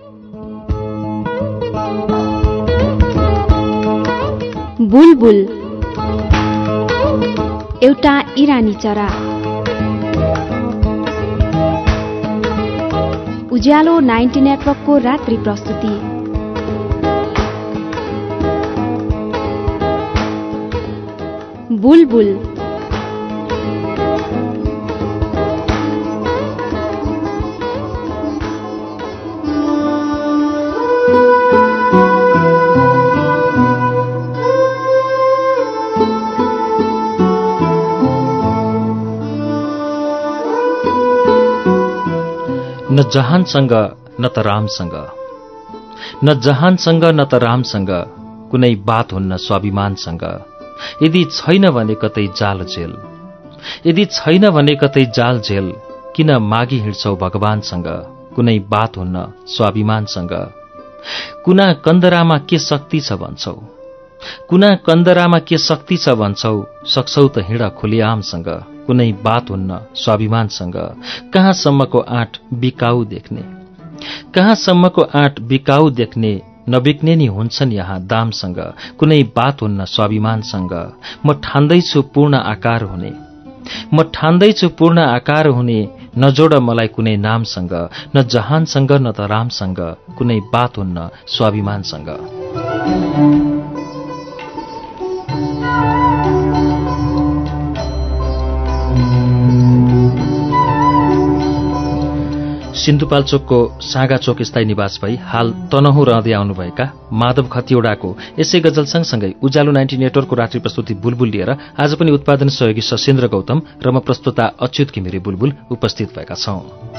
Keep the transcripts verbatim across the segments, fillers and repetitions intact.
बुलबुल एउटा इरानी चरा। उज्यालो नाइन्टी नेटवर्कको रात्रि प्रस्तुति। बुलबुल न जहानसँग न त रामसँग, न जहानसँग न त रामसँग कुनै बात हुन्न स्वाभिमानसँग। यदि छैन भने कतै जाल जेल, यदि छैन भने कतै जाल जेल, किन मागी हिँड्छौ भगवानसँग कुनै बात हुन्न स्वाभिमानसँग। कुना कन्दरामा के शक्ति छ भन्छौ, कुना कन्दरामा के शक्ति छ भन्छौ, सक्छौ त हिँड खुलेआमसँग कुनै बात हुन्न स्वाभिमानसँग। कहाँसम्मको आँट बिकाऊ देख्ने, कहाँसम्मको आँट बिकाऊ देख्ने, नबिक्ने नि हुन्छन् यहाँ दामसँग कुनै बात हुन्न स्वाभिमानसँग। म ठान्दैछु पूर्ण आकार हुने, म ठान्दैछु पूर्ण आकार हुने, नजोड मलाई कुनै नामसँग, न जहानसँग न त रामसँग कुनै बात हुन्न स्वाभिमानसँग। सिन्धुपाल्चोकको सागाचोक स्थायी निवास भई हाल तनहुँ रहँदै आउनुभएका माधव खतिवड़ाको यसै गजल सँगसँगै उज्यालो नाइन्टी नेटवर्कको रात्रि प्रस्तुति बुलबुल लिएर आज पनि उत्पादन सहयोगी सशेन्द्र गौतम र म प्रस्तुता अच्युत घिमिरे बुलबुल उपस्थित भएका छौं।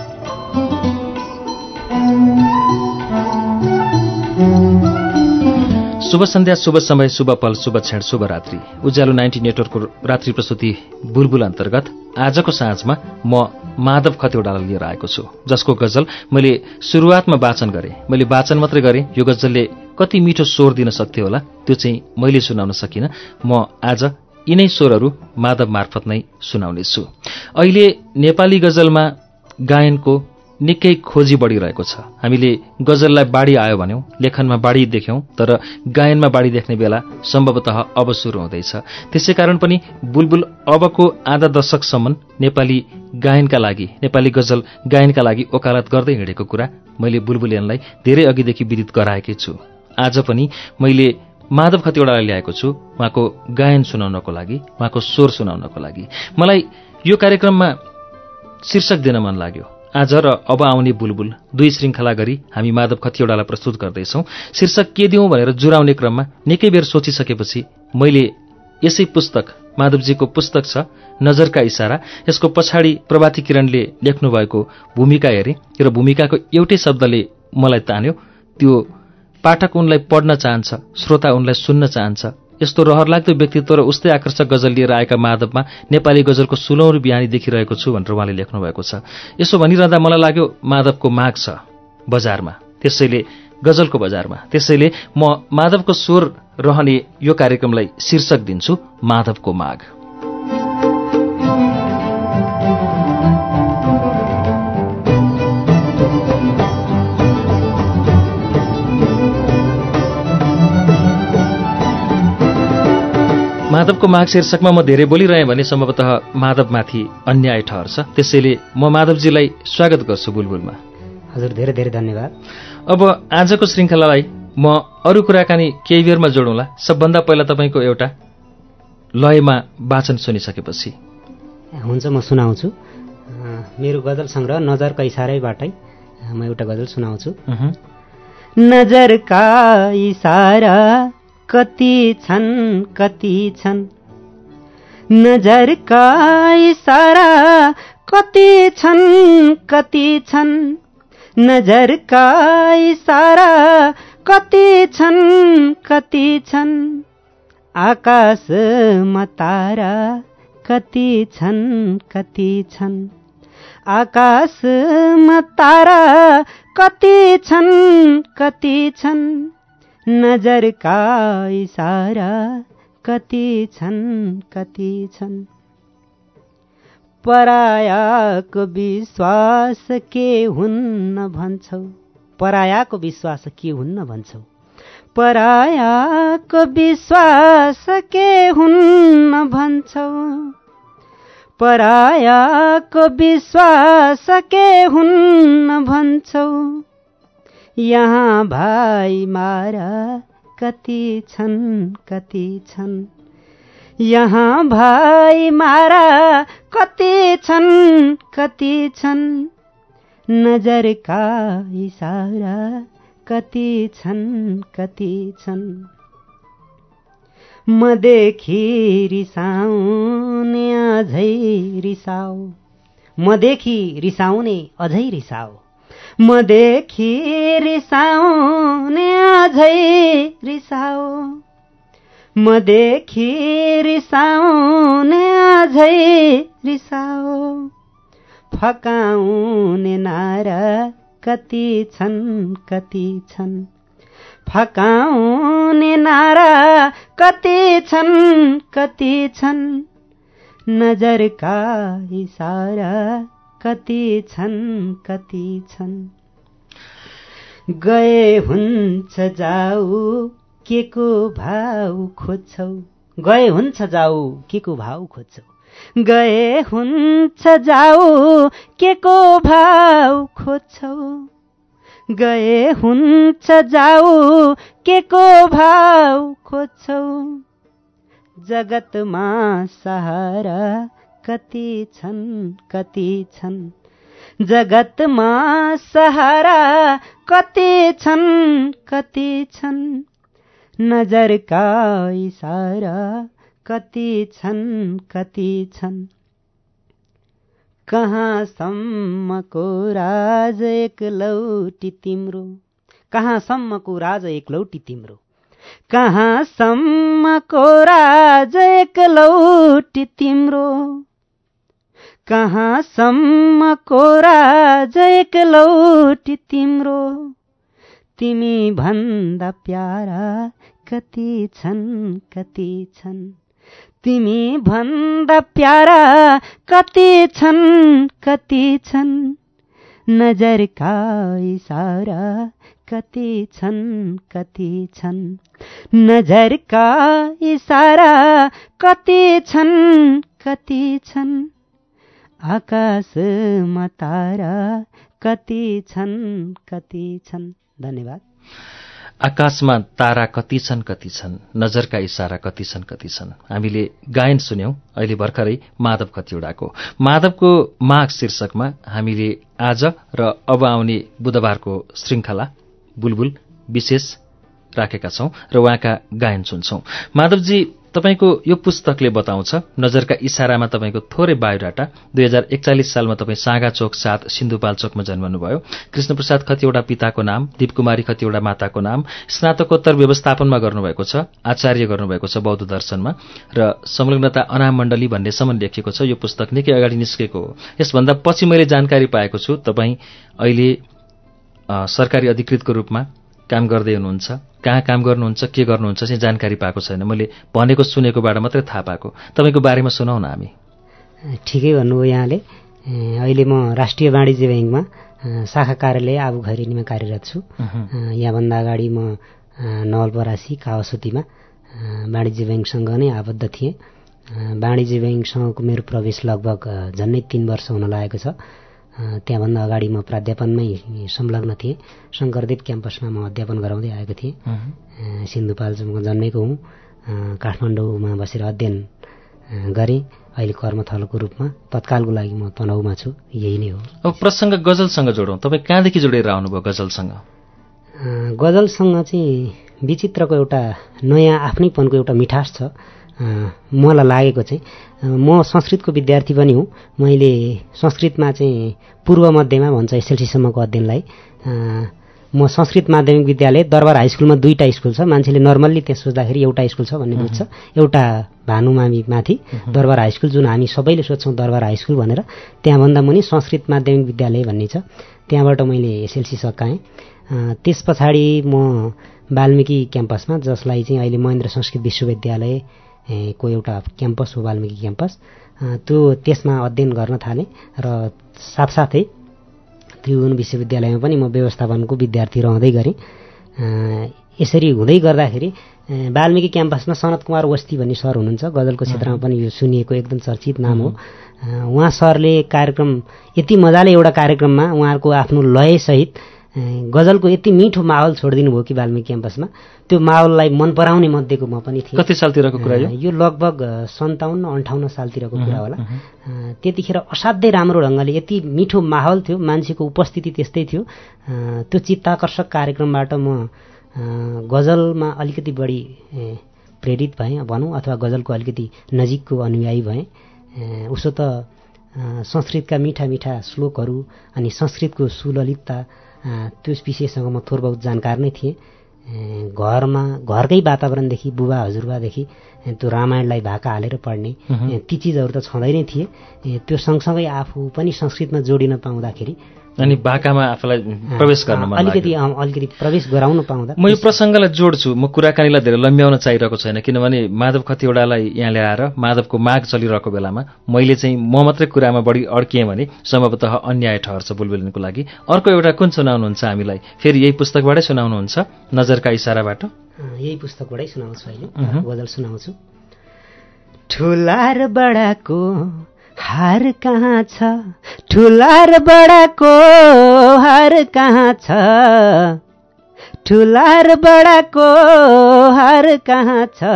शुभ सन्ध्या, शुभ समय, शुभ पल, शुभ क्षण, शुभ रात्रि। उज्यालो नाइन्टी नेटवर्कको रात्रि प्रस्तुति बुलबुल अन्तर्गत आजको साँझमा म माधव खतिवड़ालाई लिएर आएको छु, जसको गजल मैले सुरुवातमा वाचन गरेँ। मैले वाचन मात्रै गरेँ, यो गजलले कति मिठो स्वर दिन सक्थ्यो होला त्यो चाहिँ मैले सुनाउन सकिनँ। म आज यिनै स्वरहरू माधव मार्फत नै सुनाउनेछु। अहिले नेपाली गजलमा गायनको निकै खोजी बढिरहेको छ। हामीले गजललाई बाढी आयो भन्यौं, लेखनमा बाढी देख्यौं, तर गायनमा बाढी देख्ने बेला सम्भवतः अब सुरु हुँदैछ। त्यसै कारण पनि बुलबुल अबको आधा दशकसम्म नेपाली गायनका लागि, नेपाली गजल गायनका लागि ओकालत गर्दै हिँडेको कुरा मैले बुलबुलियनलाई धेरै अघिदेखि विदित गराएकै छु। आज पनि मैले माधव खतिवड़ालाई ल्याएको छु उहाँको गायन सुनाउनको लागि, उहाँको स्वर सुनाउनको लागि। मलाई यो कार्यक्रममा शीर्षक दिन मन लाग्यो। आज र अब आउने बुलबुल दुई श्रृङ्खला गरी हामी माधव खतिवड़ालाई प्रस्तुत गर्दैछौं। शीर्षक के दिउँ भनेर जुराउने क्रममा निकै बेर सोचिसकेपछि मैले यसै पुस्तक, माधवजीको पुस्तक छ नजरका इशारा, यसको पछाडि प्रभाती किरणले लेख्नुभएको भूमिका हेरेँ र भूमिकाको एउटै शब्दले मलाई तान्यो। त्यो पाठक उनलाई पढ्न चाहन्छ, श्रोता उनलाई सुन्न चाहन्छ। यस्तो रहरलाग्दो व्यक्तित्व र उस्तै आकर्षक गजल लिएर आएका माधवमा नेपाली गजलको सुनौरो बिहानी देखिरहेको छु भनेर उहाँले लेख्नुभएको छ। यसो भनिरहँदा मलाई लाग्यो माधवको माग छ बजारमा, त्यसैले गजलको बजारमा, त्यसैले म माधवको स्वर रहने यो कार्यक्रमलाई शीर्षक दिन्छु माधवको माग। माधवको माग शीर्षकमा म धेरै बोलिरहेँ भने सम्भवतः माधवमाथि अन्याय ठहर्छ, त्यसैले म माधवजीलाई स्वागत गर्छु बुलबुलमा। हजुर, धेरै धेरै धन्यवाद। अब आजको श्रृङ्खलालाई म अरू कुराकानी केही बेरमा जोडौँला। सबभन्दा पहिला तपाईँको एउटा लयमा वाचन सुनिसकेपछि। हुन्छ, म सुनाउँछु। मेरो गजल सङ्ग्रह नजरका इसारैबाटै म एउटा गजल सुनाउँछु। नजरका इसारा कति छन् कति छन्, नजरका इसारा कति छन् कति छन्, नजरका इसारा कति छन् कति छन्, आकाशमा तारा कति छन् कति छन्, आकाशमा तारा कति छन् कति छन्, नजरका इसारा कति छन् कति छन्। परायाको विश्वास के हुन्न भन्छौ, परायाको विश्वास के हुन्न भन्छौ, परायाको विश्वास के हुन्न भन्छौ, परायाको विश्वास के हुन्न भन्छौ। यहाँ भाइ मारा कति छन् कति छन्, यहाँ भाइ मारा कति छन् कति छन्, नजरका इशारा कति छन् कति छन्। मदेखि रिसाउने अझै रिसाओ, मदेखि रिसाउने अझै रिसाओ, मदेखि रिसाउने अझै रिसाओ, मदेखि रिसाउने अझै रिसाओ। फकाउने नारा कति छन् कति छन्, फकाउने नारा कति छन् कति छन्, नजरका इशारा कति छन् कति छन्। गए हुन्छ जाऊ के को भाउ खोज्छौ, गए हुन्छ जाऊ के को भाउ खोज्छौ, गए हुन्छ जाऊ के को भाउ खोज्छौ, गए हुन्छ जाऊ के को भाउ खोज्छौ। जगतमा सहारा कति छन् कति छन्, जगतमा सहारा कति छन् कति छन्, नजरका इशारा कति छन् कति छन्। कहाँसम्मको राज एकलौटी तिम्रो, कहाँसम्मको राज एकलौटी तिम्रो, कहाँसम्मको राज एकलौटी तिम्रो, कहाँसम्मको राज एकलौटी तिम्रो। तिमी भन्दा प्यारा कति छन् कति छन्, तिमी भन्दा प्यारा कति छन् कति छन्, नजरका इशारा कति छन् कति छन्, नजरका इशारा कति छन् कति छन्। आकाशमा तारा कति छन् कति छन्। धन्यवाद। आकाशमा तारा कति छन् कति छन्, नजरका इशारा कति छन् कति छन्। हामीले गायन सुन्यौं अहिले भर्खरै माधव खतिवड़ाको। माधवको माघ शीर्षकमा हामीले आज र अब आउने बुधबारको श्रृङ्खला बुलबुल विशेष राखेका छौं र उहाँका गायन सुन्छौं। माधवजी, तपाईको यो पुस्तकले बताउँछ नजरका इशारामा तपाईको थोरै बायोडाटा। दुई हजार एकचालिस सालमा तपाईँ सागा चोक सात सिन्धुपाल्चोकमा जन्मनुभयो। कृष्णप्रसाद खतिवड़ा पिताको नाम, दीपकुमारी खतिवड़ा माताको नाम, स्नातकोत्तर व्यवस्थापनमा गर्नुभएको छ, आचार्य गर्नुभएको छ बौद्ध दर्शनमा र संलग्नता अनाम मण्डली भन्नेसम्म लेखिएको छ। यो पुस्तक निकै अगाडि निस्केको हो। यसभन्दा पछि मैले जानकारी पाएको छु तपाईँ अहिले सरकारी अधिकृतको रूपमा काम गर्दै हुनुहुन्छ। कहाँ काम गर्नुहुन्छ, के गर्नुहुन्छ चाहिँ जानकारी पाएको छैन। मैले भनेको सुनेकोबाट मात्रै थाहा पाएको। तपाईँको बारेमा सुनाउ न हामी। ठिकै भन्नुभयो यहाँले। अहिले म राष्ट्रिय वाणिज्य ब्याङ्कमा शाखा कार्यालय आबुखैरेनीमा कार्यरत छु। यहाँभन्दा अगाडि म नवलपरासी कावासुतीमा वाणिज्य ब्याङ्कसँग नै आबद्ध थिएँ। वाणिज्य ब्याङ्कसँगको मेरो प्रवेश लगभग झन्डै तीन वर्ष हुन लागेको छ। त्यहाँभन्दा अगाडि म प्राध्यापनमै संलग्न थिएँ। शङ्करदेव क्याम्पसमा म अध्यापन गराउँदै आएको थिएँ। सिन्धुपाल्चोकमा जन्मेको हुँ। काठमाडौँमा बसेर अध्ययन गरेँ। अहिले कर्मथलोको रूपमा तत्कालको लागि म तनहुमा छु। यही नै हो। अब प्रसङ्ग गजलसँग जोडौँ। तपाईँ कहाँदेखि जोडेर आउनुभयो गजलसँग? गजलसँग चाहिँ विचित्रको एउटा नयाँ आफ्नैपनको एउटा मिठास छ मलाई लागेको चाहिँ। म संस्कृतको विद्यार्थी पनि हुँ। मैले संस्कृतमा चाहिँ पूर्व मध्यमा भन्छ एसएलसीसम्मको अध्ययनलाई म संस्कृत माध्यमिक विद्यालय दरबार हाई स्कुलमा दुईवटा स्कुल छ। मान्छेले नर्मल्ली त्यहाँ सोच्दाखेरि एउटा स्कुल छ भन्ने बुझ्छ। एउटा भानुमामी माथि दरबार हाई स्कुल, जुन हामी सबैले सोध्छौँ दरबार हाई स्कुल भनेर, त्यहाँभन्दा मुनि संस्कृत माध्यमिक विद्यालय भन्ने छ। त्यहाँबाट मैले एसएलसी सकाएँ। त्यस पछाडि म वाल्मिकी क्याम्पसमा, जसलाई चाहिँ अहिले महेन्द्र संस्कृत विश्वविद्यालय को एउटा क्याम्पस हो वाल्मिकी क्याम्पस, त्यो त्यसमा अध्ययन गर्न थालेँ र साथसाथै त्रिभुवन विश्वविद्यालयमा पनि म व्यवस्थापनको विद्यार्थी रहँदै गरेँ। यसरी हुँदै गर्दाखेरि वाल्मीकि क्याम्पसमा सनत कुमार वस्ती भन्ने सर हुनुहुन्छ, गजलको क्षेत्रमा पनि यो सुनिएको एकदम चर्चित नाम हो। उहाँ सरले कार्यक्रम यति मजाले एउटा कार्यक्रममा उहाँहरूको आफ्नो लयसहित गजलको यति मिठो माहौल छोडिदिनु भयो कि वाल्मीकि क्याम्पसमा, त्यो माहौललाई मन पराउने मध्येको म पनि थिएँ। कति सालतिरको कुरा यो? यो लगभग सन्ताउन्न अन्ठाउन्न सालतिरको कुरा होला। त्यतिखेर असाध्यै राम्रो ढङ्गले यति मिठो माहौल थियो, मान्छेको उपस्थिति त्यस्तै थियो। त्यो चित्ताकर्षक कार्यक्रमबाट म गजलमा अलिकति बढी प्रेरित भएँ भनौँ, अथवा गजलको अलिकति नजिकको अनुयायी भएँ। उसो त संस्कृतका मिठा मिठा श्लोकहरू अनि संस्कृतको सुललितता त्यो विषयसँग म थोर बहुत जानकार नै थिएँ। घरमा घरकै वातावरणदेखि बुबा हजुरबादेखि त्यो रामायणलाई भाका हालेर पढ्ने ती चिजहरू त छँदै नै थिए। त्यो सँगसँगै आफू पनि संस्कृतमा जोडिन पाउँदाखेरि अनि भाकामा आफूलाई प्रवेश गर्न मन लाग्यो, अलिकति अलिकति प्रवेश गराउन पाउँदा। म यो प्रसङ्गलाई जोड्छु, म कुराकानीलाई धेरै लम्ब्याउन चाहिरहेको छैन, किनभने माधव खतिवडालाई यहाँ ल्याएर माधवको माग चलिरहेको बेलामा मैले चाहिँ म मात्रै कुरामा बढी अड्किएँ भने सम्भवतः अन्याय ठहर्छ बुलबुलिनको लागि। अर्को एउटा कुन सुनाउनुहुन्छ हामीलाई? फेरि यही पुस्तकबाटै सुनाउनुहुन्छ, नजरका इसाराबाट? यही पुस्तकबाटै सुनाउँछु, अहिले गजल सुनाउँछु। ठुला र बडाको हार कहाँ छ, ठुला र बडाको हार कहाँ छ, ठुला र बडाको हार कहाँ छ,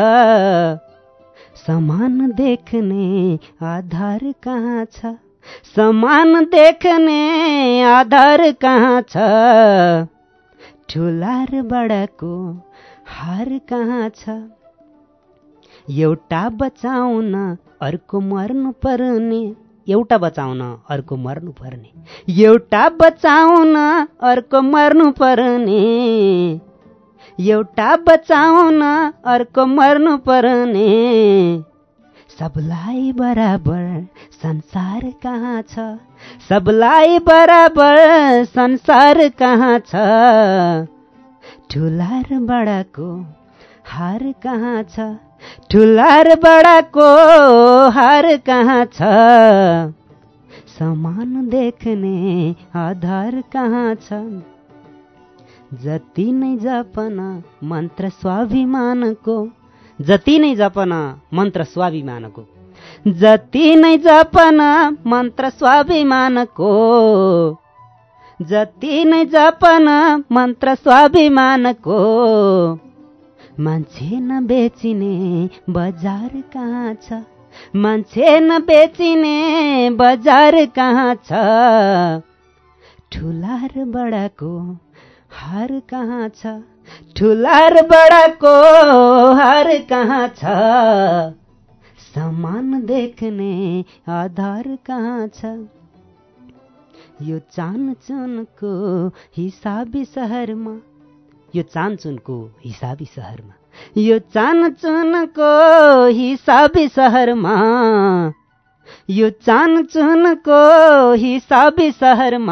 समान देख्ने आधार कहाँ छ, समान देख्ने आधार कहाँ छ, ठुला र बडाको हार कहाँ छ, एउटा बचाउन अर्को मर्नु पर्ने, एउटा बचाउन अर्को मर्नु पर्ने, एउटा बचाउन अर्को मर्नु पर्ने, एउटा बचाउन अर्को मर्नु पर्ने, सबलाई बराबर संसार कहाँ छ, सबलाई बराबर संसार कहाँ छ, ठुला र बडाको हार कहाँ छ, ठुला र बडाको हार कहाँ छ, समान देख्ने आधार कहाँ छ, जति नै जपन मन्त्र स्वाभिमानको, जति नै जपन मन्त्र स्वाभिमानको, जति नै जपन मन्त्र स्वाभिमानको, जति नै जपन मन्त्र स्वाभिमानको, मान्छे नबेचिने बजार कहाँ छ, मान्छे नबेचिने बजार कहाँ छ, ठुला र बडाको हार कहाँ छ, ठुला र बडाको हार कहाँ छ, समान देख्ने आधार कहाँ छ, यो चानचुनको हिसाबी सहरमा, यो चानचुनको हिसाबी सहरमा, यो चानचुनको हिसाबी सहरमा, यो चानचुनको हिसाबी सहरमा,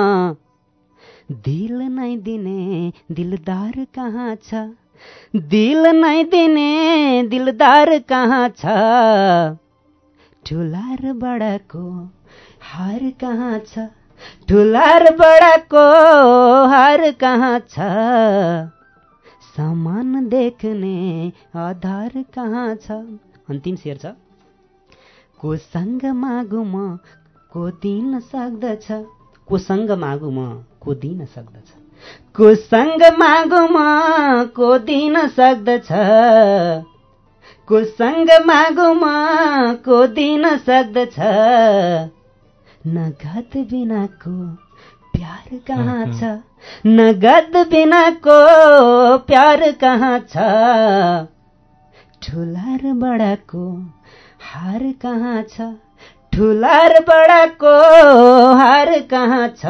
दिल नै दिने दिलदार कहाँ छ, दिल नै दिने दिलदार कहाँ छ, ठुला र बडाको हार कहाँ छ, ठुला र बडाको हार कहाँ छ, समान देख्ने आधार कहाँ छ। अन्तिम शेर छ, कोसँग मागु म को दिन सक्दछ, कोसँग मागु म को दिन सक्दछ, कोसँग मागु म को दिन सक्दछ, कोसँग मागु म को दिन सक्दछ, नगद बिनाको प्यार कहाँ छ, नगद बिनाको प्यार कहाँ छ, ठुला र बडाको हार कहाँ छ, ठुला र बडाको हार कहाँ छ,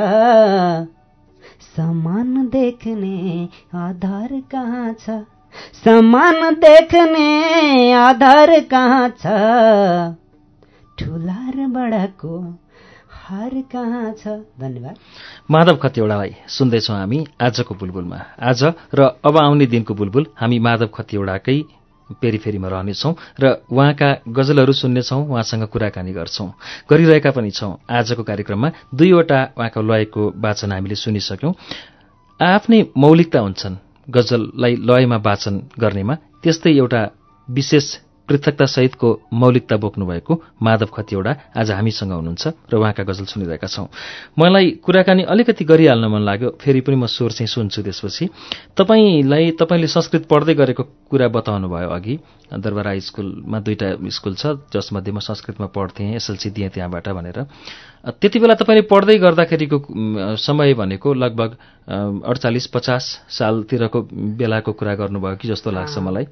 समान देख्ने आधार कहाँ छ, समान देख्ने आधार कहाँ छ, ठुला र बडाको हार कहाँ छ। धन्यवाद। माधव खतिवडालाई सुन्दैछौँ हामी आजको बुलबुलमा। आज र अब आउने दिनको बुलबुल हामी माधव खतिवडाकै पेरिफेरीमा रहनेछौँ र उहाँका गजलहरू सुन्नेछौँ, उहाँसँग कुराकानी गर्छौँ, गरिरहेका पनि छौँ। आजको कार्यक्रममा दुईवटा उहाँको लयको वाचन हामीले सुनिसक्यौँ। आफ्नै मौलिकता हुन्छन् गजललाई लयमा वाचन गर्नेमा, त्यस्तै एउटा विशेष पृथकतासहितको मौलिकता बोक्नुभएको माधव खतिवडा आज हामीसँग हुनुहुन्छ र उहाँका गजल सुनिरहेका छौँ। मलाई कुराकानी अलिकति गरिहाल्न मन लाग्यो, फेरि पनि म स्वर चाहिँ सुन्छु। त्यसपछि तपाईँलाई तपाईँले संस्कृत पढ्दै गरेको कुरा बताउनु भयो अघि। दरबार हाई स्कुलमा दुईवटा स्कुल छ जसमध्ये म संस्कृतमा पढ्थेँ, एसएलसी दिएँ त्यहाँबाट भनेर। त्यति बेला तपाईँले पढ्दै गर्दाखेरिको समय भनेको लगभग अडचालिस पचास सालतिरको बेलाको कुरा गर्नुभयो कि जस्तो लाग्छ मलाई।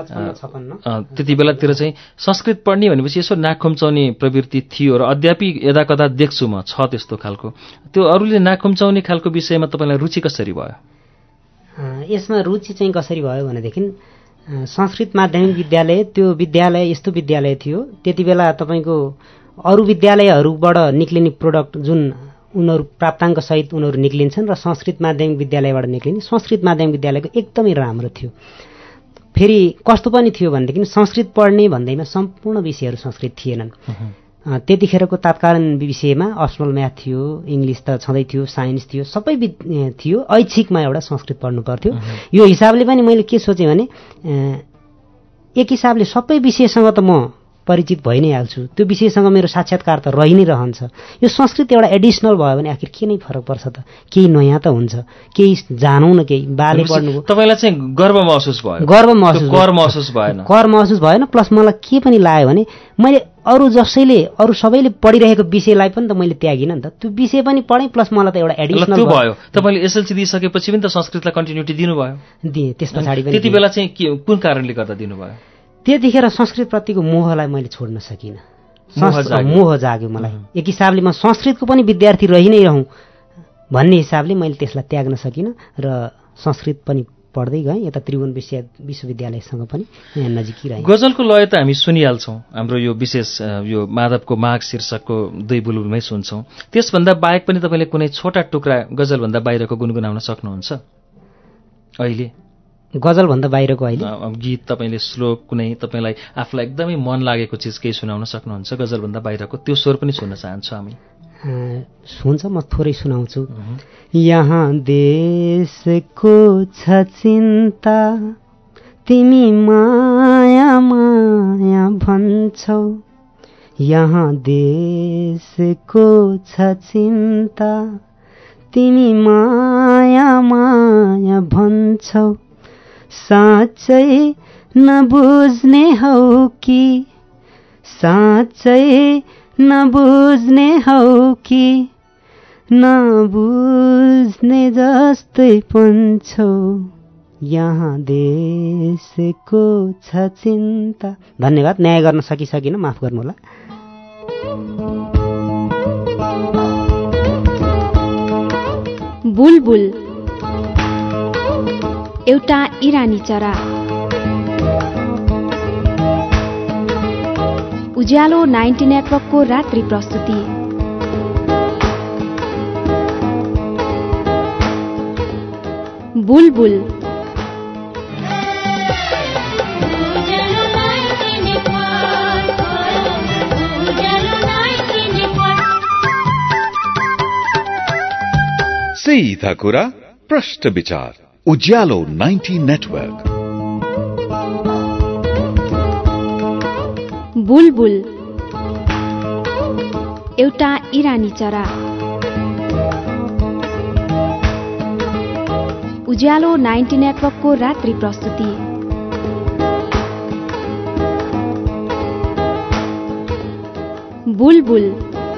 त्यति बेलातिर चाहिँ संस्कृत पढ्ने भनेपछि यसो नाक खुम्चाउने प्रवृत्ति थियो र अद्यापि यदा कदा देख्छु म, छ त्यस्तो खालको। त्यो अरूले नाक खुम्चाउने खालको विषयमा तपाईँलाई रुचि कसरी भयो? यसमा रुचि चाहिँ कसरी भयो भनेदेखि संस्कृत माध्यमिक विद्यालय त्यो विद्यालय यस्तो विद्यालय थियो त्यति बेला तपाईँको अरू विद्यालयहरूबाट निक्लिने प्रोडक्ट जुन उनीहरू प्राप्ताङ्क सहित उनीहरू निक्लिन्छन् र संस्कृत माध्यमिक विद्यालयबाट निक्लिने संस्कृत माध्यमिक विद्यालयको एकदमै राम्रो थियो। फेरि कस्तो पनि थियो भनेदेखि संस्कृत पढ्ने भन्दैमा सम्पूर्ण विषयहरू संस्कृत थिएनन्। त्यतिखेरको तात्कालीन विषयमा अप्सनल म्याथ थियो, इङ्ग्लिस त छँदै थियो, साइन्स थियो, सबै थियो। ऐच्छिकमा एउटा संस्कृत पढ्नु पर्थ्यो। यो हिसाबले पनि मैले के सोचेँ भने एक हिसाबले सबै विषयसँग त म परिचित भइ नै हाल्छु, त्यो विषयसँग मेरो साक्षात्कार त रहि नै रहन्छ। यो संस्कृत एउटा एडिसनल भयो भने आखिर के नै फरक पर्छ त? केही नयाँ त हुन्छ, केही जानौँ न, केही बाले पढ्नु। तपाईँलाई चाहिँ गर्व महसुस भयो? गर्व महसुस, कर महसुस भएन? कर महसुस भएन। प्लस मलाई के पनि लाग्यो भने मैले अरू जसैले अरू सबैले पढिरहेको विषयलाई पनि त मैले त्यागिनँ नि त, त्यो विषय पनि पढेँ प्लस मलाई त एउटा एडिसनल भयो। तपाईँले एसएलसी दिइसकेपछि पनि त संस्कृतलाई कन्टिन्युटी दिनुभयो? दिएँ। त्यस पछाडि पनि त्यति बेला चाहिँ के कुन कारणले गर्दा दिनुभयो? त्यतिखेर संस्कृतप्रतिको मोहलाई मैले छोड्न सकिनँ। मोह जाग्यो मलाई। एक हिसाबले म संस्कृतको पनि विद्यार्थी रहि नै रहँ भन्ने हिसाबले मैले त्यसलाई त्याग्न सकिनँ र संस्कृत पनि पढ्दै गएँ। यता त्रिभुवन विश्वविद्यालयसँग पनि नजिकै रहेँ। गजलको लय त हामी सुनिहाल्छौँ, हाम्रो यो विशेष यो माधवको माग शीर्षकको दुई बुलबुलमै सुन्छौँ। त्यसभन्दा बाहेक पनि तपाईँले कुनै छोटा टुक्रा गजलभन्दा बाहिरको गुनगुनाउन सक्नुहुन्छ अहिले? गजलभन्दा बाहिरको अहिले गीत तपाईँले श्लोक कुनै तपाईँलाई आफूलाई एकदमै मन लागेको चिज केही सुनाउन सक्नुहुन्छ गजलभन्दा बाहिरको? त्यो स्वर पनि सुन्न चाहन्छु हामी। हुन्छ, म थोरै सुनाउँछु। यहाँ देशको छ चिन्ता, तिमी माया माया भन्छौ। यहाँ देशको छ चिन्ता, तिमी माया माया भन्छौ। साँच्चै नबुझ्ने हौ कि, साँच्चै नबुझ्ने हौ कि, नबुझ्ने जस्तै पन्छौ। यहाँ देशको छ चिन्ता। धन्यवाद। न्याय गर्न सकिसकिन, माफ गर्नुहोला। बुलबुल एउटा इरानी चरा। उज्यालो नाइन्टी नेटवर्कको रात्रि प्रस्तुति। बुलबुल सीधा कुरा, प्रश्न विचार। उज्यालो नाइन्टी नेटवर्क। बुलबुल एउटा इरानी चरा। उज्यालो नाइन्टी नेटवर्कको रात्रि प्रस्तुति। बुलबुल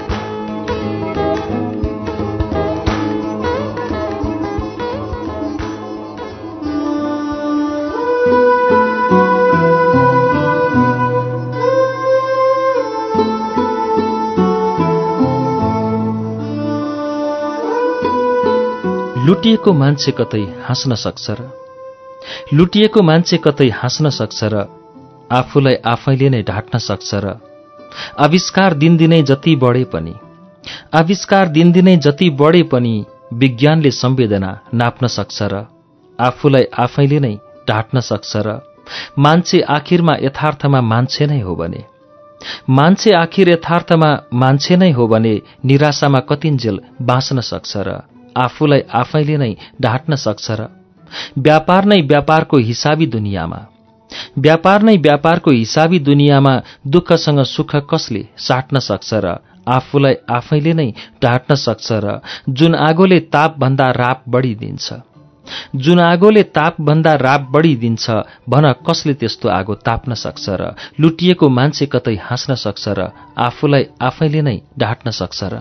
लुटिएको मान्छे कतै हाँस्न सक्छ र लुटिएको मान्छे कतै हाँस्न सक्छ र आफूलाई आफैले नै ढाट्न सक्छ र आविष्कार दिनदिनै जति बढे पनि आविष्कार दिनदिनै जति बढे पनि विज्ञानले संवेदना नाप्न सक्छ र आफूलाई आफैले नै ढाट्न सक्छ र मान्छे आखिरमा यथार्थमा मान्छे नै हो भने मान्छे आखिर यथार्थमा मान्छे नै हो भने निराशामा कतिन्जेल बाँच्न सक्छ र आफूलाई आफैले नै ढाँट्न सक्छ र व्यापार नै व्यापारको हिसाबी दुनियाँमा व्यापार नै व्यापारको हिसाबी दुनियाँमा दुःखसँग सुख कसले साट्न सक्छ र आफूलाई आफैले नै ढाँट्न सक्छ र जुन आगोले तापभन्दा राप बढिदिन्छ जुन आगोले तापभन्दा राप बढिदिन्छ भन कसले त्यस्तो आगो ताप्न सक्छ र लुटिएको मान्छे कतै हाँस्न सक्छ र आफूलाई आफैले नै ढाँट्न सक्छ र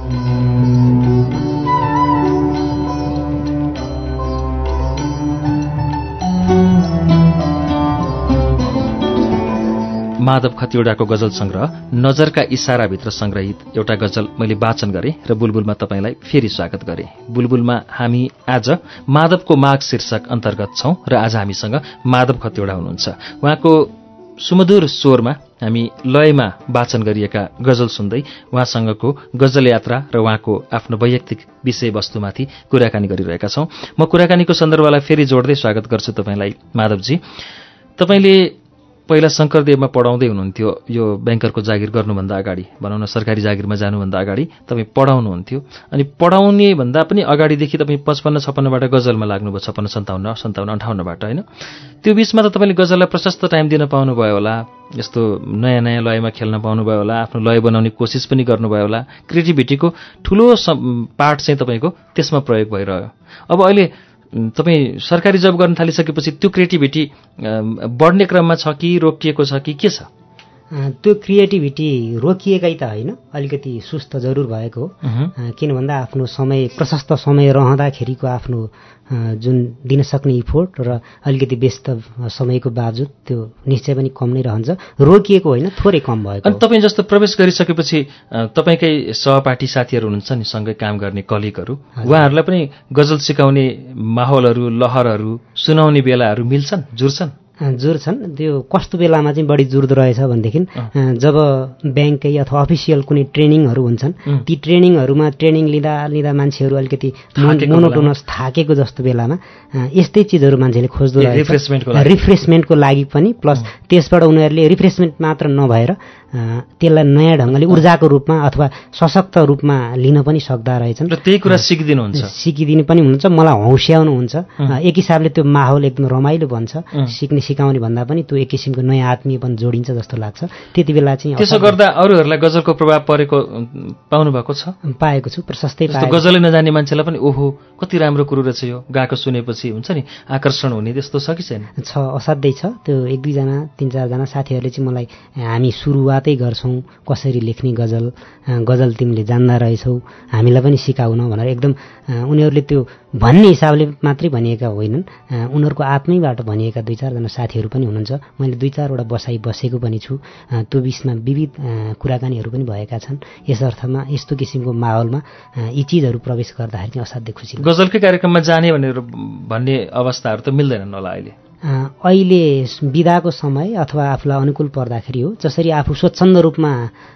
माधव खतिवड़ाको गजल संग्रह नजरका इशाराभित्र संग्रहित एउटा गजल मैले वाचन गरेँ र बुलबुलमा तपाईँलाई फेरि स्वागत गरेँ। बुलबुलमा हामी आज माधवको माग शीर्षक अन्तर्गत छौं र आज हामीसँग माधव खतिवड़ा हुनुहुन्छ। उहाँको सुमधुर स्वरमा हामी लयमा वाचन गरिएका गजल सुन्दै उहाँसँगको गजल यात्रा र उहाँको आफ्नो वैयक्तिक विषयवस्तुमाथि कुराकानी गरिरहेका छौं। म कुराकानीको सन्दर्भलाई फेरि जोड्दै स्वागत गर्छु तपाईँलाई माधवजी। तपाईँले पहिला शङ्करदेवमा पढाउँदै हुनुहुन्थ्यो, यो ब्याङ्करको जागिर गर्नुभन्दा अगाडि, भनौँ न सरकारी जागिरमा जानुभन्दा अगाडि तपाईँ पढाउनुहुन्थ्यो। अनि पढाउने भन्दा पनि अगाडिदेखि तपाईँ पचपन्न छप्पन्नबाट गजलमा लाग्नुभयो, छप्पन्न सन्ताउन्न सन्ताउन्न अन्ठाउन्नबाट, होइन? त्यो बिचमा त तपाईँले गजललाई प्रशस्त टाइम दिन पाउनुभयो होला, यस्तो नयाँ नयाँ लयमा खेल्न पाउनुभयो होला, आफ्नो लय बनाउने कोसिस पनि गर्नुभयो होला। क्रिएटिभिटीको ठुलो पार्ट चाहिँ तपाईँको त्यसमा प्रयोग भइरह्यो। अब अहिले तपाईँ सरकारी जब गर्न थालिसकेपछि त्यो क्रिएटिभिटी बढ्ने क्रममा छ कि रोकिएको छ कि के छ? त्यो क्रिएटिभिटी रोकिएकै त होइन, अलिकति सुस्त जरुर भएको हो। किन भन्दा आफ्नो समय प्रशस्त समय रहँदाखेरिको आफ्नो जुन दिन सक्ने इफोर्ट र अलिकति व्यस्त समयको बावजुद त्यो निश्चय पनि कम नै रहन्छ। रोकिएको होइन, थोरै कम भएको। अनि तपाईँ जस्तो प्रवेश गरिसकेपछि तपाईँकै सहपाठी साथीहरू हुनुहुन्छ नि, सँगै काम गर्ने कलिगहरू, उहाँहरूलाई पनि गजल सिकाउने माहौलहरू, लहरहरू, सुनाउने बेलाहरू मिल्छन्, जुर्छन्? जुर्छन्। त्यो कस्तो बेलामा चाहिँ बढी जुर्दो रहेछ भनेदेखि जब ब्याङ्कै अथवा अफिसियल कुनै ट्रेनिङहरू हुन्छन्, ती ट्रेनिङहरूमा ट्रेनिङ लिँदा लिँदा मान्छेहरू अलिकति मोनोटोनस थाकेको जस्तो बेलामा यस्तै चिजहरू मान्छेले खोज्दो रहेछ, रिफ्रेसमेन्टको लागि पनि। प्लस त्यसबाट उनीहरूले रिफ्रेसमेन्ट मात्र नभएर त्यसलाई नयाँ ढङ्गले ऊर्जाको रूपमा अथवा सशक्त रूपमा लिन पनि सक्दा रहेछन् र त्यही कुरा सिकिदिनुहुन्छ, सिकिदिनु पनि हुन्छ, मलाई हौस्याउनुहुन्छ। एक हिसाबले त्यो माहौल एकदम रमाइलो बन्छ, सिक्ने सिकाउने भन्दा पनि त्यो एक किसिमको नयाँ आत्मीयपन जोडिन्छ जस्तो लाग्छ। त्यति बेला चाहिँ त्यसो गर्दा अरूहरूलाई गजलको प्रभाव परेको पाउनु भएको छ? पाएको छु, प्रशस्तै पाएको। गजलै नजान्ने मान्छेलाई पनि ओहो कति राम्रो कुरो रहेछ यो, गाएको सुनेपछि हुन्छ नि आकर्षण हुने, त्यस्तो छ कि छैन? छ, असाध्यै छ। त्यो एक दुईजना तिन चारजना साथीहरूले चाहिँ मलाई हामी सुरुवातै गर्छौँ कसरी लेख्ने गजल, गजल तिमीले जान्दा रहेछौ, हामीलाई पनि सिकाउन भनेर एकदम उनीहरूले त्यो भन्ने हिसाबले मात्रै भनिएका होइनन्, उनीहरूको आत्मैबाट भनिएका दुई चारजना साथीहरू पनि हुनुहुन्छ। मैले दुई चारवटा बसाइ बसेको पनि छु, त्यो बिचमा विविध कुराकानीहरू पनि भएका छन्। यस अर्थमा यस्तो किसिमको माहौलमा यी चिजहरू प्रवेश गर्दाखेरि चाहिँ असाध्यै खुसी। गजलकै कार्यक्रममा जाने भनेर भन्ने अवस्थाहरू त मिल्दैनन् होला अहिले? अहिले बिदाको समय अथवा आफूलाई अनुकूल पर्दाखेरि हो। जसरी आफू स्वच्छन्द रूपमा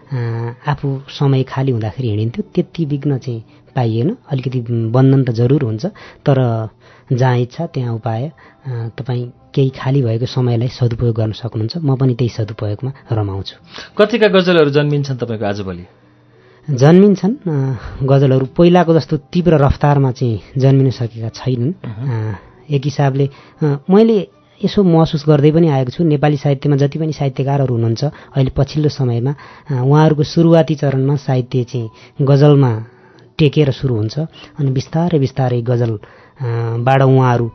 आफू समय खाली हुँदाखेरि हिँडिन्थ्यो, त्यति विघ्न चाहिँ पाइएन। अलिकति बन्धन त जरुर हुन्छ, तर जहाँ इच्छा त्यहाँ उपाय। तपाईँ केही खाली भएको समयलाई सदुपयोग गर्न सक्नुहुन्छ, म पनि त्यही सदुपयोगमा रमाउँछु। कतिका गजलहरू जन्मिन्छन् तपाईँको आजभोलि? जन्मिन्छन् गजलहरू पहिलाको जस्तो तीव्र रफ्तारमा चाहिँ जन्मिन सकेका छैनन्। एक हिसाबले मैले यसो महसुस गर्दै पनि आएको छु, नेपाली साहित्यमा जति पनि साहित्यकारहरू हुनुहुन्छ अहिले पछिल्लो समयमा उहाँहरूको सुरुवाती चरणमा साहित्य चाहिँ गजलमा टेकेर सुरु हुन्छ, अनि बिस्तारै बिस्तारै गजलबाट उहाँहरू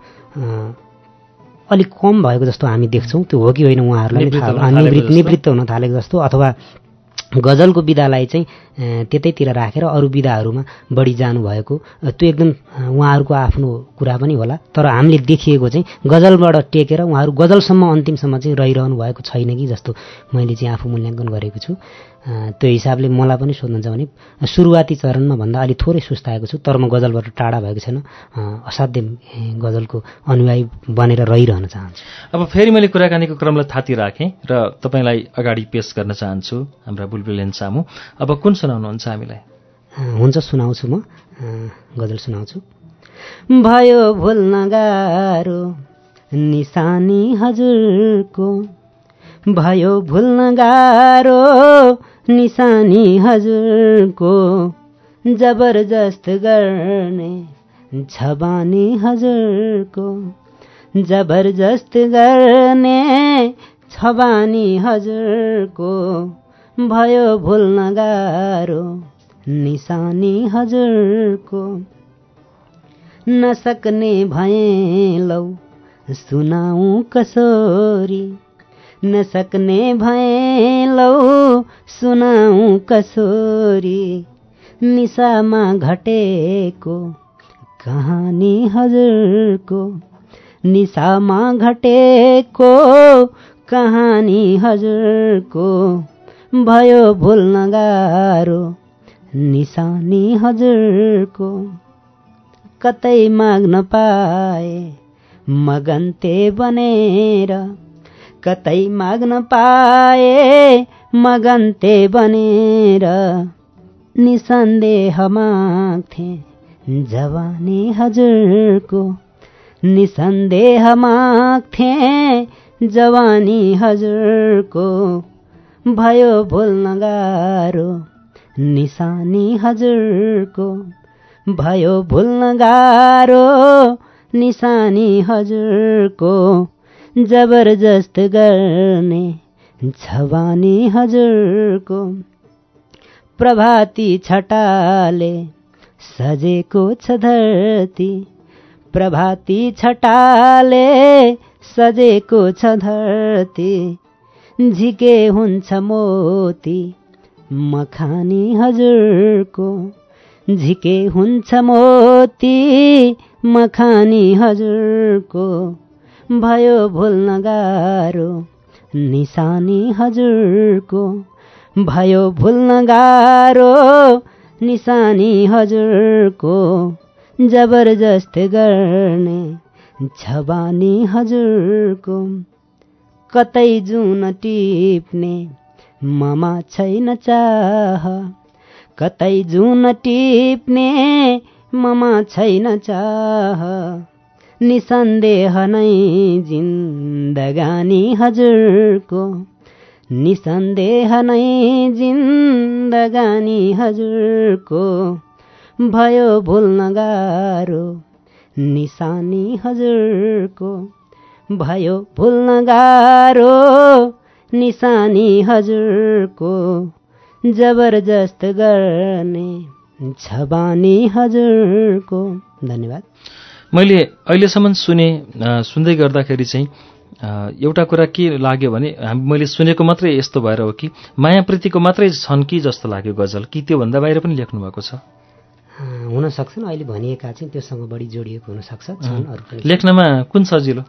अलिक कम भएको जस्तो हामी देख्छौँ। त्यो हो कि होइन उहाँहरूलाई निवृत्त निवृत्त हुन थालेको जस्तो, अथवा गजलको विधालाई चाहिँ त्यतैतिर राखेर अरू विधाहरूमा बढी जानुभएको, त्यो एकदम उहाँहरूको आफ्नो कुरा पनि होला। तर हामीले देखिएको चाहिँ गजलबाट टेकेर उहाँहरू गजलसम्म अन्तिमसम्म चाहिँ रहिरहनु भएको छैन कि जस्तो मैले चाहिँ आफू मूल्याङ्कन गरेको छु। त्यो हिसाबले मलाई पनि सोध्नुहुन्छ भने सुरुवाती चरणमा भन्दा अलि थोरै सुस्ताएको छु, तर म गजलबाट टाढा भएको छैन। असाध्यै गजलको अनुयायी बनेर रहिरहन चाहन्छु। अब फेरि मैले कुराकानीको क्रमलाई थाती राखेँ र तपाईँलाई अगाडि पेश गर्न चाहन्छु हाम्रा बुलबुलेन सामु। अब कुन सुनाउनुहुन्छ हामीलाई? हुन्छ, सुनाउँछु, म गजल सुनाउँछु। भयो भुल्न गाह्रो निशानी हजुरको भयो भुल्न गाह्रो निशानी हजुरको जबरजस्त गर्ने छ बानी हजुरको जबरजस्त गर्ने छ बानी हजुरको भयो भुल्न गाह्रो निशानी हजुरको नसक्ने भए लौ सुनाऊ कसोरी नसक्ने भए लौ सुनाऊ कसोरी निशामा घटेको कहानी हजुरको निशामा घटेको कहानी हजुरको भयो भुल्न गाह्रो निशानी हजुरको कतै माग्न पाए मगन्ते बनेर कतै माग्न पाए मगन्ते बनेर निसन्देह माग्थे जवानी हजुरको निसन्देह माग्थे जवानी हजुरको भयो भुल्न गाह्रो निशानी हजुरको भयो भुल्न गाह्रो निशानी हजुरको जबरजस्त गर्ने छ बानी हजुरको प्रभाती छटाले सजेको छ धरती प्रभाती छटाले सजेको छ धरती झिके हुन्छ मोती मखानी हजुरको झिके हुन्छ मोती मखानी हजुरको भयो भुल्न गाह्रो निशानी हजुरको भयो भुल्न गाह्रो निशानी हजुरको जबरजस्त गर्ने छ बानी हजुरको कतै जुन टिप्ने ममा छैन चाह कतै जुन टिप्ने ममा छैन चाह निसन्देह नै जिन्दगानी हजुरको निसन्देह नै जिन्दगानी हजुरको भयो भुल्न गाह्रो निशानी हजुरको भयो भुल्न गाह्रो निशानी हजुरको जबरजस्त गर्ने छ बानी हजुरको। धन्यवाद। मैले अहिलेसम्म सुने सुन्दै गर्दाखेरि चाहिँ एउटा कुरा के लाग्यो भने मैले सुनेको मात्रै यस्तो भएर हो कि मायाप्रीतिको मात्रै छन् कि जस्तो लाग्यो गजल, कि त्योभन्दा बाहिर पनि लेख्नु भएको छ? हुन सक्छन्, अहिले भनिएका चाहिँ त्योसँग बढी जोडिएको हुन सक्छ। लेख्नमा कुन सजिलो?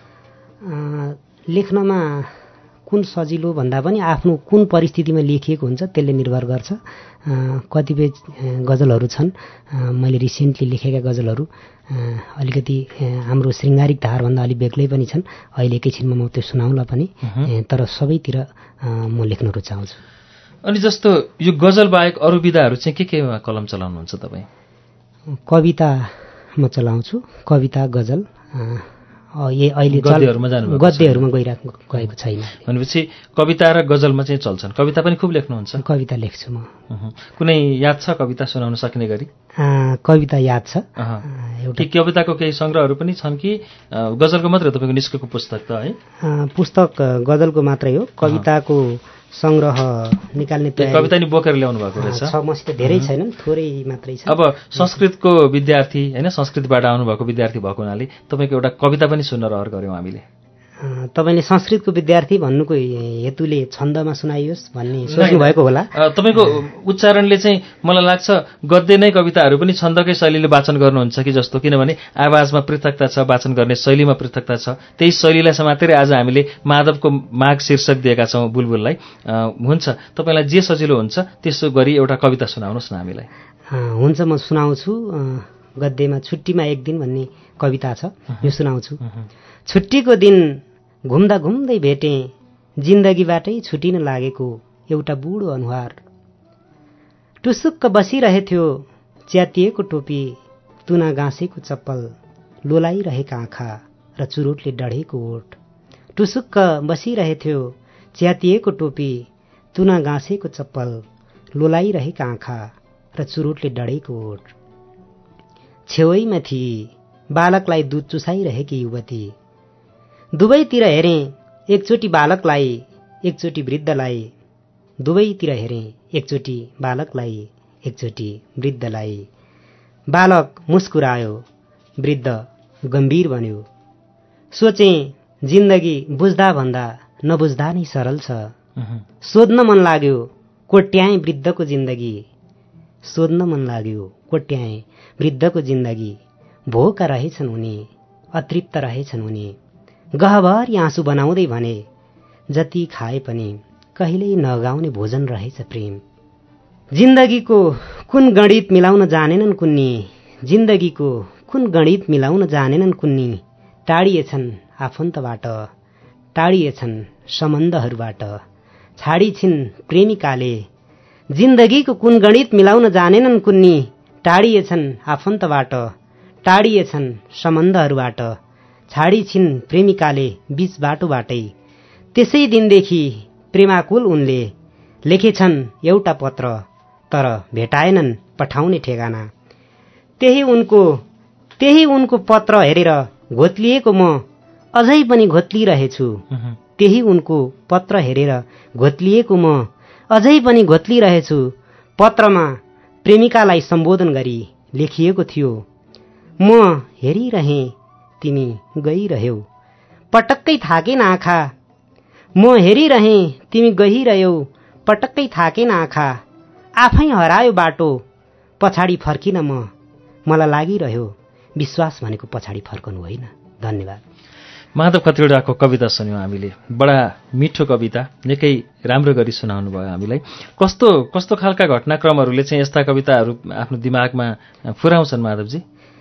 लेख्नमा कुन सजिलो भन्दा पनि आफ्नो कुन परिस्थितिमा लेखिएको हुन्छ त्यसले निर्भर गर्छ। कतिपय गजलहरू छन्, मैले रिसेन्टली लेखेका गजलहरू अलिकति हाम्रो श्रृङ्गारिक धारभन्दा अलिक बेग्लै पनि छन्। अहिले एकैछिनमा म त्यो सुनाउला पनि, तर सबैतिर म लेख्न रुचाउँछु। अनि जस्तो यो गजल बाहेक अरू विधाहरू चाहिँ के केमा कलम चलाउनुहुन्छ तपाईँ? कविता म चलाउँछु, कविता गजल। अहिले गद्यहरूमा जानुभएको? गद्यहरूमा गइरहेको गएको छैन। भनेपछि कविता र गजलमा चाहिँ चल्छन्। कविता पनि खुब लेख्नुहुन्छ? कविता लेख्छु म। कुनै याद छ कविता सुनाउन सक्ने गरी? कविता याद छ। एउटा कविताको केही सङ्ग्रहहरू पनि छन् कि गजलको मात्रै हो तपाईँको निस्केको पुस्तक त? है, पुस्तक गजलको मात्रै हो। कविताको सङ्ग्रह निकाल्ने कविता नि बोकेर ल्याउनु भएको रहेछ? मसित धेरै छैनन्, थोरै मात्रै छ। अब संस्कृतको विद्यार्थी होइन, संस्कृतबाट आउनुभएको विद्यार्थी भएको हुनाले तपाईँको एउटा कविता पनि सुन्न रहर गऱ्यौँ हामीले। तपाईँले संस्कृतको विद्यार्थी भन्नुको हेतुले छन्दमा सुनाइयोस् भन्ने सोच्नु भएको होला। तपाईँको उच्चारणले चाहिँ मलाई लाग्छ गद्य नै कविताहरू पनि छन्दकै शैलीले वाचन गर्नुहुन्छ कि जस्तो, किनभने आवाजमा पृथकता छ, वाचन गर्ने शैलीमा पृथकता छ। त्यही शैलीलाई समातेर आज हामीले माधवको माग शीर्षक दिएका छौँ बुलबुललाई। हुन्छ, तपाईँलाई जे सजिलो हुन्छ त्यसो गरी एउटा कविता सुनाउनुहोस् न हामीलाई। हुन्छ, म सुनाउँछु। गद्यमा छुट्टीमा एक दिन भन्ने कविता छ, यो सुनाउँछु। छुट्टीको दिन घुम्दा घुम्दै भेटेँ जिन्दगीबाटै छुटिन लागेको एउटा बुढो अनुहार। टुसुक्क बसिरहेथ्यो च्यातिएको टोपी, तुना गाँसेको चप्पल, लोलाइरहेका आँखा, र चुरोटले डढेको ओठ। टुसुक्क बसिरहेथ्यो च्यातिएको टोपी, तुना गाँसेको चप्पल, लोलाइरहेका आँखा र चुरोटले डढेको ओठ। छेउैमा थिए बालकलाई दूध चुसाइरहेकी युवती। दुवैतिर हेरेँ, एकचोटि बालकलाई, एकचोटि वृद्धलाई। दुवैतिर हेरेँ, एकचोटि बालकलाई, एकचोटि वृद्धलाई। बालक मुस्कुरायो, वृद्ध गम्भीर बन्यो। सोचेँ, जिन्दगी बुझ्दा भन्दा नबुझ्दा नै सरल छ। सोध्न मन लाग्यो, कोट्याएँ वृद्धको जिन्दगी। सोध्न मन लाग्यो, कोट्याएँ वृद्धको जिन्दगी। भोका रहेछन् उनी, अतृप्त रहेछन् उनी। गहभरि आँसु बनाउँदै भने, जति खाए पनि कहिल्यै नगाउने भोजन रहेछ प्रेम। जिन्दगीको कुन गणित मिलाउन जानेनन् कुन्नी, जिन्दगीको कुन गणित मिलाउन जानेनन् कुन्नी। टाढिएछन् आफन्तबाट, टाढिएछन् सम्बन्धहरूबाट, छाडी छिन् प्रेमिकाले। जिन्दगीको कुन गणित मिलाउन जानेनन् कुन्नी। टाढिएछन् आफन्तबाट, टाढिएछन् सम्बन्धहरूबाट, छाडी छिन् प्रेमिकाले बीच बाटोबाटै। त्यसै दिनदेखि प्रेमाकुल उनले लेखेछन् एउटा पत्र, तर भेटाएनन् पठाउने ठेगाना। त्यही उनको त्यही उनको पत्र हेरेर घोत्लिएको म अझै पनि घोत्लिरहेछु। त्यही उनको पत्र हेरेर घोत्लिएको म अझै पनि घोत्लिरहेछु। पत्रमा प्रेमिकालाई सम्बोधन गरी लेखिएको थियो, म हेरिरहेँ तिमी गइरह्यौ, पटक्कै थाकेन आँखा। म हेरिरहेँ तिमी गइरह्यौ, पटक्कै थाकेन आँखा। आफै हरायो बाटो, पछाडि फर्किन म, मलाई लागिरह्यो विश्वास भनेको पछाडि फर्कनु होइन। धन्यवाद। माधव खतिवडाको कविता सुन्यौँ हामीले। बडा मिठो कविता, निकै राम्रो गरी सुनाउनु भयो हामीलाई। कस्तो कस्तो खालका घटनाक्रमहरूले चाहिँ यस्ता कविताहरू आफ्नो दिमागमा फुराउँछन् माधवजी?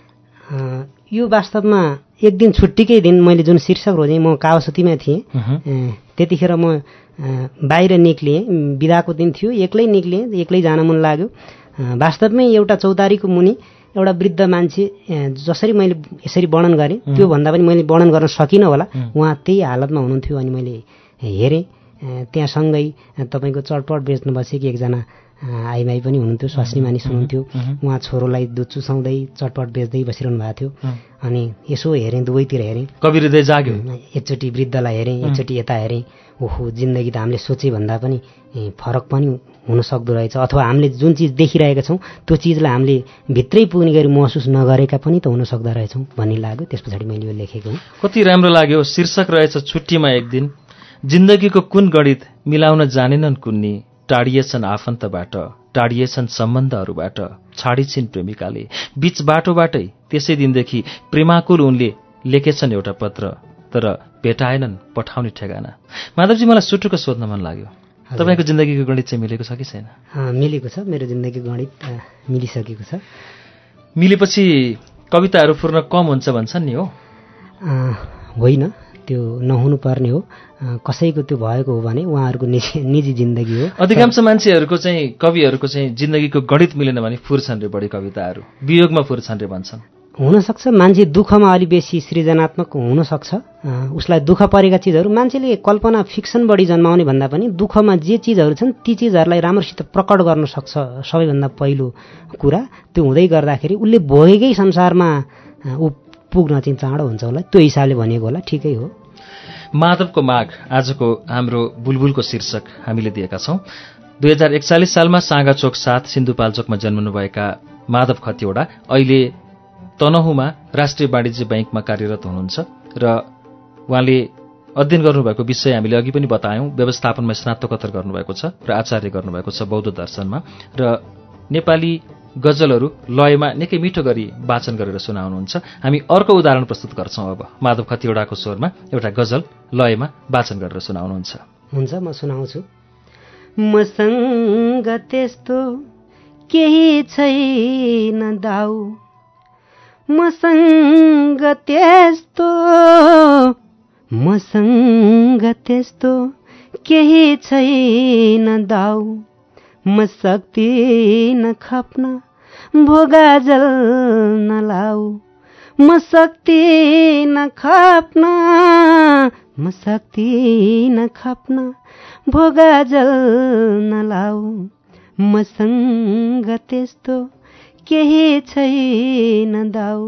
यो वास्तवमा एक दिन छुट्टीकै दिन मैले जुन शीर्षक रोजेँ, म कावासुतीमा थिएँ। त्यतिखेर म बाहिर निक्लिएँ, बिदाको दिन थियो, एक्लै निक्लिएँ, एक्लै जान मन लाग्यो। वास्तवमै एउटा चौतारीको मुनि एउटा वृद्ध मान्छे, जसरी मैले यसरी वर्णन गरेँ त्योभन्दा पनि मैले वर्णन गर्न सकिनँ होला, उहाँ त्यही हालतमा हुनुहुन्थ्यो। अनि मैले हेरेँ, त्यहाँ सँगै तपाईँको चटपट बेच्न बसेकी एकजना आइमाई पनि हुनुहुन्थ्यो, स्वास्नी मानिस हुनुहुन्थ्यो। उहाँ छोरोलाई दुध चुसाउँदै चटपट बेच्दै बसिरहनु भएको थियो। अनि यसो हेरेँ, दुवैतिर हेरेँ, कवि हृदय जाग्यो। एकचोटि वृद्धलाई हेरेँ, एकचोटि यता हेरेँ। ओहो, जिन्दगी त हामीले सोचे भन्दा पनि फरक पनि हुन सक्दो रहेछ, अथवा हामीले जुन चिज देखिरहेका छौँ त्यो चिजलाई हामीले भित्रै पुग्ने गरी महसुस नगरेका पनि त हुन सक्दा रहेछौँ भन्ने लाग्यो। त्यस पछाडि मैले यो लेखेको हुँ। कति राम्रो लाग्यो। शीर्षक रहेछ छुट्टीमा एक दिन। जिन्दगीको कुन गणित मिलाउन जानेनन् कुन्नी। टाढिएछन् आफन्तबाट, टाढिएछन् सम्बन्धहरूबाट, छाडी छिन् प्रेमिकाले बीच बाटोबाटै। त्यसै दिनदेखि प्रेमाकुल उनले लेखेछन् एउटा पत्र, तर भेटाएनन् पठाउने ठेगाना। माधवजी, मलाई सुटुको सोध्न मन लाग्यो, तपाईँको जिन्दगीको गणित चाहिँ मिलेको छ कि छैन? मिलेको छ, मेरो जिन्दगीको गणित मिलिसकेको छ। मिलेपछि कविताहरू फुर्न कम हुन्छ भन्छन् नि, हो? होइन, त्यो नहुनु पर्ने हो। कसैको त्यो भएको हो भने उहाँहरूको निजी निजी जिन्दगी हो। अधिकांश मान्छेहरूको चाहिँ, कविहरूको चाहिँ जिन्दगीको गणित मिलेन भने फुर्छन् रे बढी कविताहरू, वियोगमा फुर्छन् रे भन्छन्। हुनसक्छ मान्छे दुःखमा अलि बेसी सृजनात्मक हुनसक्छ। उसलाई दुःख परेका चिजहरू, मान्छेले कल्पना फिक्सन बढी जन्माउने भन्दा पनि दुःखमा जे चिजहरू छन् ती चिजहरूलाई राम्रोसित प्रकट गर्न सक्छ। सबैभन्दा पहिलो कुरा त्यो हुँदै गर्दाखेरि उसले भोगेकै संसारमा ऊ पुग्न चाहिँ चाँडो हुन्छ होला। त्यो हिसाबले भनेको होला, ठिकै हो। माधवको माग आजको हाम्रो बुलबुलको शीर्षक हामीले दिएका छौँ। दुई हजार एकचालिस सालमा साँगाचोक साथ सिन्धुपाल्चोकमा जन्मनुभएका माधव खतिवडा अहिले तनहुँमा राष्ट्रिय वाणिज्य ब्याङ्कमा कार्यरत हुनुहुन्छ र उहाँले अध्ययन गर्नुभएको विषय हामीले अघि पनि बतायौँ। व्यवस्थापनमा स्नातकोत्तर गर्नुभएको छ र आचार्य गर्नुभएको छ बौद्ध दर्शनमा। र नेपाली गजलहरू लयमा निकै मिठो गरी वाचन गरेर सुनाउनुहुन्छ। हामी अर्को उदाहरण प्रस्तुत गर्छौँ। अब माधव खतिवडाको स्वरमा एउटा गजल लयमा वाचन गरेर सुनाउनुहुन्छ। हुन्छ, म सुनाउँछु। मसँग त्यस्तो केही छैन दाउ, मसँग त्यस्तो मसँग त्यस्तो केही छैन दाउ, म सक्दिन खप्न भोगा जल्न लाऊ, म सक्दिन खप्न म सक्दिन खप्न भोगा जल्न लाऊ मसँग त्यस्तो केही छैन दाउ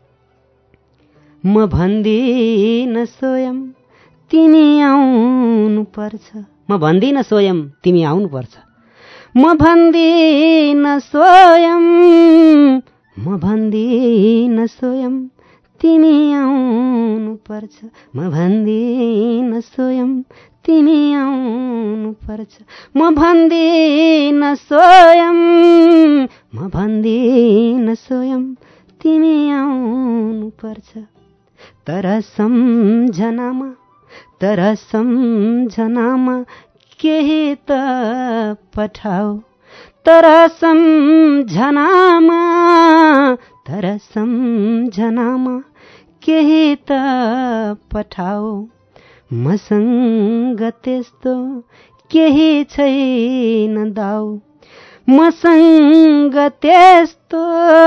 म भन्दिन स्वयं तिमी आउनु पर्छ म भन्दिन स्वयं तिमी आउनु पर्छ म भन्दिन स्वयं म भन्दिन स्वयं तिमी आउनु पर्छ म भन्दिन स्वयं तिमी आउनु पर्छ म भन्दिन स्वयं म भन्दिन स्वयं तिमी आउनु पर्छ तर सम्झनामा तर सम्झनामा केही त पठाऊ तर सम्झनामा तर सम्झनामा केही त पठाऊ मसँग त्यस्तो केही छैन दाउ मसँग त्यस्तो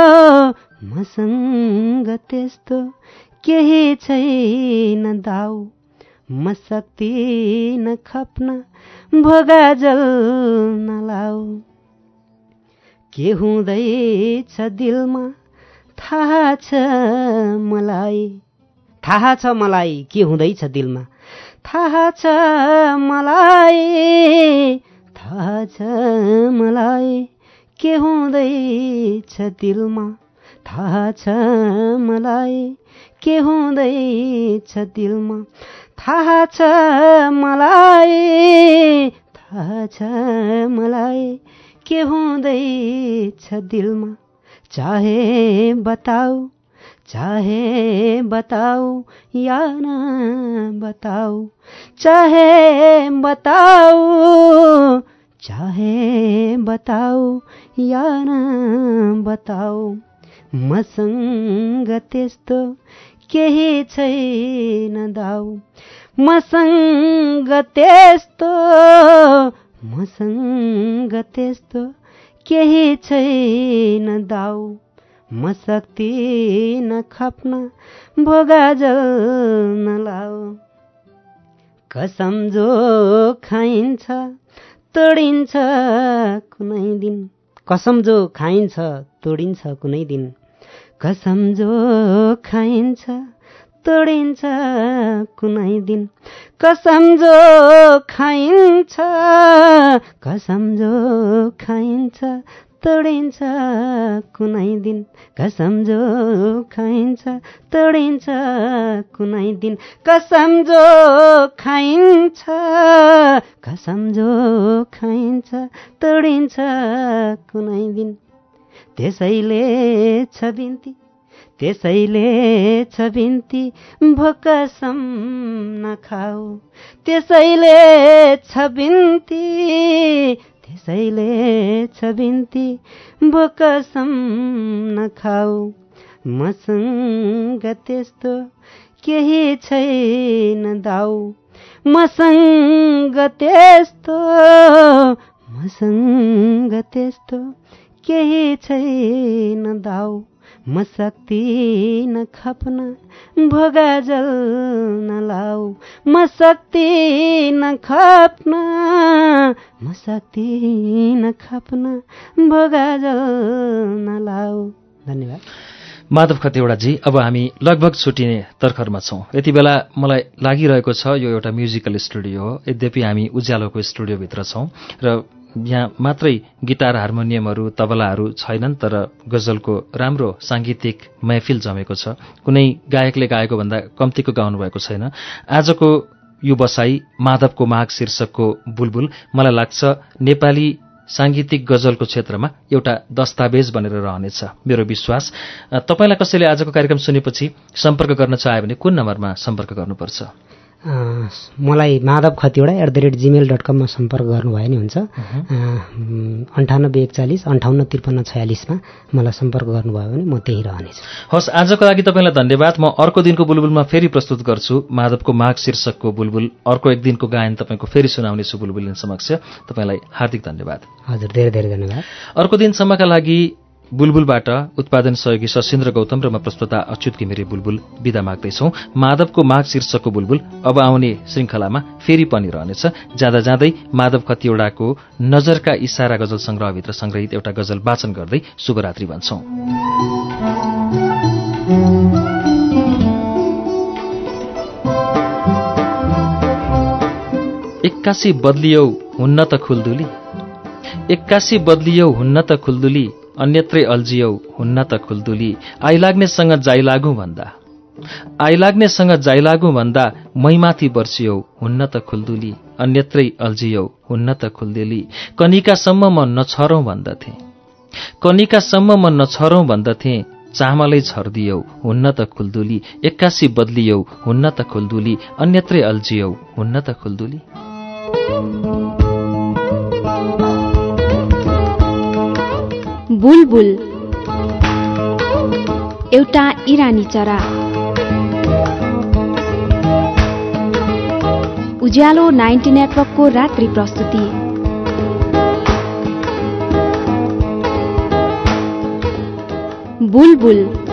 मसँग त्यस्तो केही छैन दाउ म सक्दिन खप्न भोगा जल्न लाऊ के हुँदैछ दिलमा थाहा छ मलाई थाहा छ मलाई के हुँदैछ दिलमा थाहा छ मलाई थाहा छ मलाई के हुँदैछ दिलमा थाहा छ मलाई के हुँदैछ दिलमा थाहा छ मलाई थाहा छ मलाई के हुँदैछ दिलमा चाहे बताऊ चाहे बताऊ या न बताऊ चाहे बताऊ चाहे बताऊ या न बताऊ मसँग त्यस्तो केही छैन दाउ मसँग त्यस्तो मसँग त्यस्तो केही छैन दाउ म सक्दिन खप्न भोगा जल्न लाऊ कसम जो खाइन्छ तोडिन्छ कुनै दिन कसम जो खाइन्छ तोडिन्छ कुनै दिन कसम जो खाइन्छ तोडिन्छ कुनै दिन कसम जो खाइन्छ कसम जो खाइन्छ तोडिन्छ कुनै दिन कसम जो खाइन्छ तोडिन्छ कुनै दिन कसम जो खाइन्छ कसम जो खाइन्छ तोडिन्छ कुनै दिन त्यसैले छ बिन्ती त्यसैले छ बिन्ती भोकसम नखाऊ त्यसैले छ बिन्ती त्यसैले छ बिन्ती भोकसम नखाऊ मसँग त्यस्तो केही छैन दाउ मसँग त्यस्तो मसँग त्यस्तो केही छैन दाउ म सक्दिन खप्न भोगा जल्न लाऊ म सक्दिन खप्न म सक्दिन खप्न भोगा जल्न लाऊ। धन्यवाद माधव खतिवडाजी। अब हामी लगभग छुटिने तर्खरमा छौँ। यति बेला मलाई लागिरहेको छ यो एउटा म्युजिकल स्टुडियो हो, यद्यपि हामी उज्यालोको स्टुडियोभित्र छौँ र यहाँ मात्रै गिटार हार्मोनियमहरू तबलाहरू छैनन्, तर गजलको राम्रो साङ्गीतिक महफिल जमेको छ। कुनै गायकले गाएको भन्दा कम्तीको गाउनु भएको छैन। आजको यो बसाई माधवको माग शीर्षकको बुलबुल मलाई लाग्छ नेपाली साङ्गीतिक गजलको क्षेत्रमा एउटा दस्तावेज बनेर रहनेछ, मेरो विश्वास। तपाईँलाई कसैले आजको कार्यक्रम सुनेपछि सम्पर्क गर्न चाह्यो भने कुन नम्बरमा सम्पर्क गर्नुपर्छ? मलाई Madhav Khatiwada at the rate Gmail dot कममा सम्पर्क गर्नुभयो नि हुन्छ। अन्ठानब्बे एकचालिस अन्ठाउन्न त्रिपन्न छयालिसमा मलाई सम्पर्क गर्नुभयो भने म त्यही रहनेछु। हस्, आजको लागि तपाईँलाई धन्यवाद। म अर्को दिनको बुलबुलमा फेरि प्रस्तुत गर्छु माधवको माग शीर्षकको बुलबुल। अर्को एक दिनको गायन तपाईँको फेरि सुनाउनेछु बुलबुलिन समक्ष। तपाईँलाई हार्दिक धन्यवाद। हजुर, धेरै धेरै धन्यवाद। अर्को दिनसम्मका लागि बुलबुलबाट उत्पादन सहयोगी सशिन्द्र गौतम र म प्रस्तोता अच्युत घिमिरे बुलबुल बिदा माग्दैछौँ। माधवको माग शीर्षकको बुलबुल अब आउने श्रृङ्खलामा फेरि पनि रहनेछ। जाँदा जाँदै माधव खतिवडाको नजरका इसारा गजल संग्रहभित्र संग्रहित एउटा गजल वाचन गर्दै शुभरात्रि भन्छौँ। एक्कासी बदलियौ हुन्न त खुल्दुली, एक्कासी बदलियौ हुन्न त खुल्दुली, अन्यत्रै अल्झियौ हुन्न त खुल्दुली। आइलाग्नेसँग जाइलागु भन्दा, आइलाग्नेसँग जाइलागु भन्दा मैमाथि बर्सियौ हुन्न त खुल्दुली, अन्यत्रै अल्झियौ हुन्न त खुल्दुली। कनिकासम्म म नछरौँ भन्दथे, कनिकासम्म म नछरौँ भन्दथे, चामलै छर्दियौ हुन्न त खुल्दुली। एक्कासी बदलियौ हुन्न त खुल्दुली, अन्यत्रै अल्झियौ हुन्न त खुल्दुली। बुलबुल एउटा इरानी चरा। उज्यालो नाइन्टी नेटवर्कको रात्रि प्रस्तुति। बुलबुल